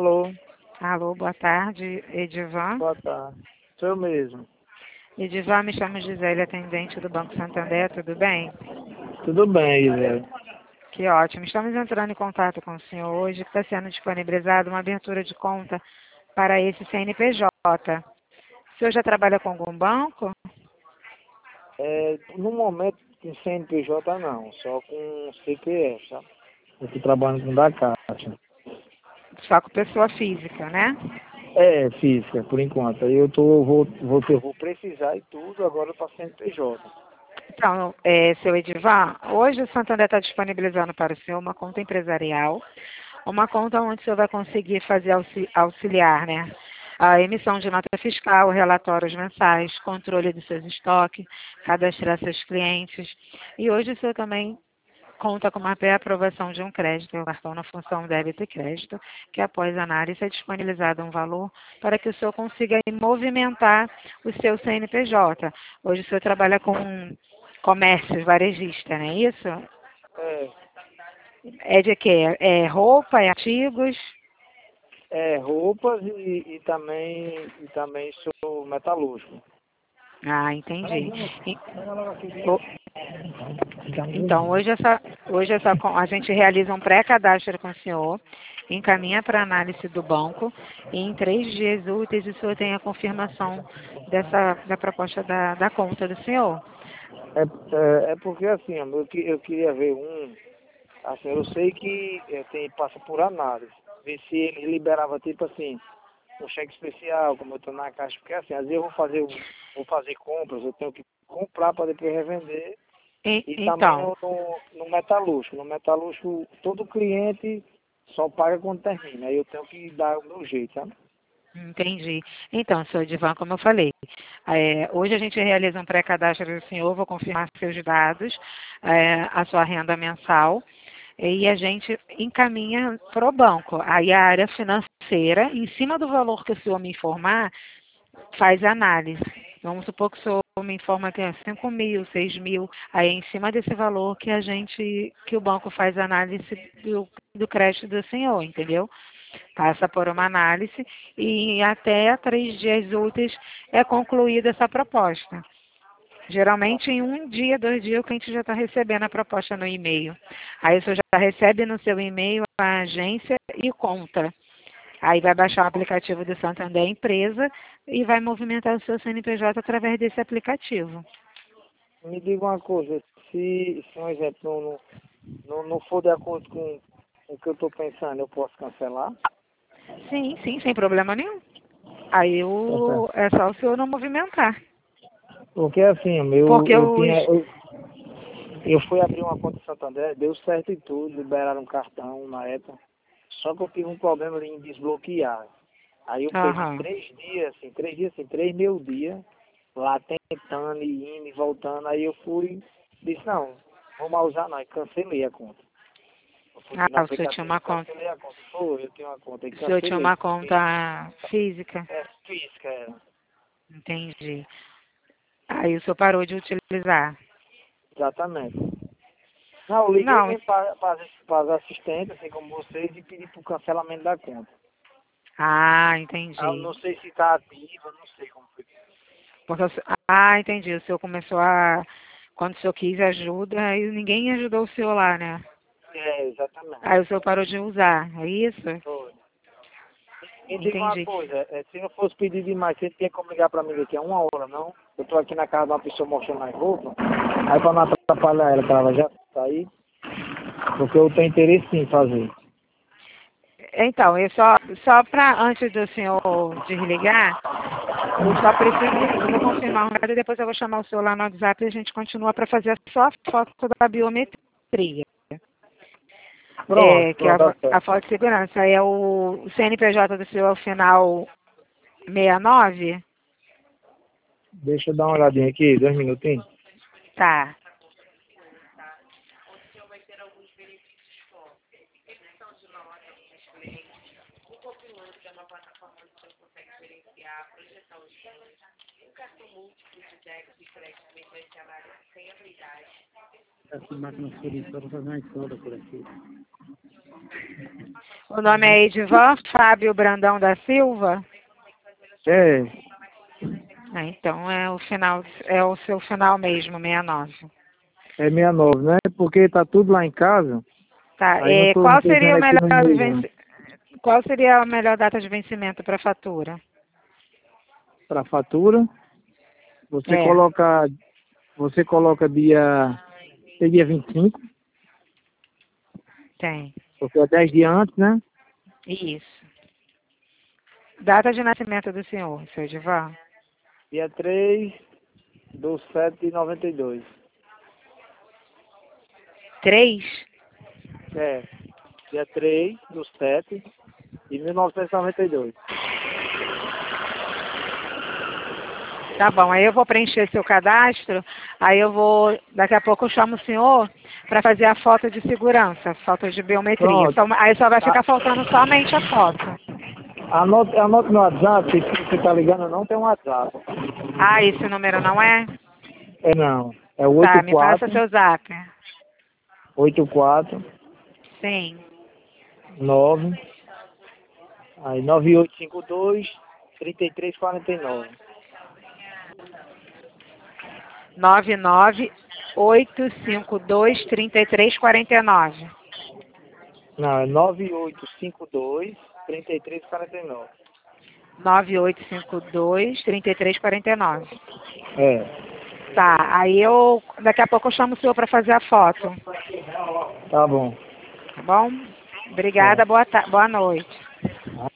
Alô, Alô, boa tarde, Edivan. boa tarde. Sou eu mesmo. Edivan, me chamo Gisele, atendente do Banco Santander, tudo bem? Tudo bem, Gisele? Que ótimo. Estamos entrando em contato com o senhor hoje, que está sendo disponibilizada uma abertura de conta para esse CNPJ. O senhor já trabalha com algum banco? No momento, com CNPJ não, só com CPF, sabe? Eu estou trabalhando com da Caixa. Só com pessoa física, né? É, física, por enquanto. Aí vou precisar e tudo agora para CNPJ. Então, seu Edivan, hoje o Santander está disponibilizando para o senhor uma conta empresarial, uma conta onde o senhor vai conseguir fazer auxiliar, né? A emissão de nota fiscal, relatórios mensais, controle dos seus estoques, cadastrar seus clientes. E hoje o senhor também conta com uma pré-aprovação de um crédito, o cartão na função débito e crédito, que após análise é disponibilizado um valor para que o senhor consiga movimentar o seu CNPJ. Hoje o senhor trabalha com comércios varejista, não é isso? É, É de quê? É roupa, é artigos? roupas e também sou metalúrgico. Ah, entendi. O- Então, a gente realiza um pré-cadastro com o senhor, encaminha para análise do banco e em 3 dias úteis o senhor tem a confirmação da proposta da conta do senhor. É porque assim, eu queria ver assim, eu sei que passa por análise, ver se ele liberava tipo assim, um cheque especial, como eu estou na caixa, porque assim, às vezes eu vou fazer compras, eu tenho que comprar para depois revender, e também Então, no metalúrgico. No metalúrgico, todo cliente só paga quando termina, aí eu tenho que dar o meu jeito, sabe? entendi. Então, senhor Edivan, como eu falei, hoje a gente realiza um pré-cadastro do senhor, vou confirmar seus dados, a sua renda mensal, e a gente encaminha para o banco. Aí a área financeira, em cima do valor que o senhor me informar, faz análise. Vamos supor que o senhor me informa que é 5 mil, 6 mil, aí é em cima desse valor que o banco faz análise do crédito do senhor, entendeu? Passa por uma análise e até 3 dias úteis é concluída essa proposta. Geralmente em 1 dia, 2 dias, o cliente já está recebendo a proposta no e-mail. Aí o senhor já recebe no seu e-mail a agência e conta. Aí vai baixar o aplicativo do Santander Empresa e vai movimentar o seu CNPJ através desse aplicativo. Me diga uma coisa, se um exemplo não for de acordo com o que eu estou pensando, eu posso cancelar? Sim, sim, sem problema nenhum. Aí Tá certo. é só o senhor não movimentar. Porque assim, eu, Porque eu os. tinha, eu fui abrir uma conta em Santander, deu certo e tudo, liberaram um cartão na época. Só que eu tive um problema em desbloquear. Aí eu perdi Aham. 3 mil dias lá tentando e indo e voltando. Aí eu disse, não, vou mal usar não, e cancelei a conta. Eu fui no Ah, o senhor tinha aplicativo e uma conta. cancelei a conta. Pô, eu tenho uma conta e O senhor tinha cancelei, uma porque conta física. é física, é. Entendi. Aí o senhor parou de utilizar. Exatamente. Não, eu liguei Não. mesmo para as assistentes, assim como vocês, e pedi para o cancelamento da conta. Ah, Ah, eu entendi. não sei se está ativa, não sei como foi. Porque ah, entendi. O senhor começou a. Quando o senhor quis ajuda, aí ninguém ajudou o senhor lá, né? Exatamente. Aí o senhor parou de usar, é isso? Foi. Me diga uma Entendi. coisa, se não fosse pedir demais, você tinha como ligar para mim daqui a 1 hora, não? Eu estou aqui na casa de uma pessoa mostrando as roupas, aí para não atrapalhar ela, que ela já sair, porque eu tenho interesse sim em fazer. Então, só para antes do senhor desligar, eu só preciso, eu vou confirmar um dado e depois eu vou chamar o senhor lá no WhatsApp e a gente continua para fazer a sua foto da biometria. Pronto, Que é pronto, tá a certo. foto de segurança. É o CNPJ do senhor final 69? Deixa eu dar uma olhadinha aqui, 2 minutinhos. Tá. Essa máquina furiosa para fazer uma escola por aqui. O nome é Edivan Fábio Brandão da Silva? É, Ah, então é o seu final mesmo, 69. é 69, né? Porque tá tudo lá em casa. Tá, Aí não qual tô seria vendo o aqui melhor no e-mail, não. qual seria a melhor data de vencimento para fatura? Pra fatura, você É, coloca, você coloca dia 25, tem. porque é 10 dias antes, né? Isso. Data de nascimento do senhor, seu Edivan? Dia 3/7/92. 3? É, dia 3/7/1992. Tá bom, aí eu vou preencher seu cadastro, daqui a pouco eu chamo o senhor para fazer a foto de segurança, foto de biometria. Pronto. Aí só vai A- ficar faltando somente a foto. Anote no WhatsApp, se você tá ligando não, tem um WhatsApp. Ah, esse número não é? É não, é o Tá, me passa seu zap. 84 Sim. 9, aí 9852 3349. 998523349. Não, é 9852 3349. 98523349. É, Tá, daqui a pouco eu chamo o senhor para fazer a foto, tá bom. tá bom? Obrigada, É. boa noite.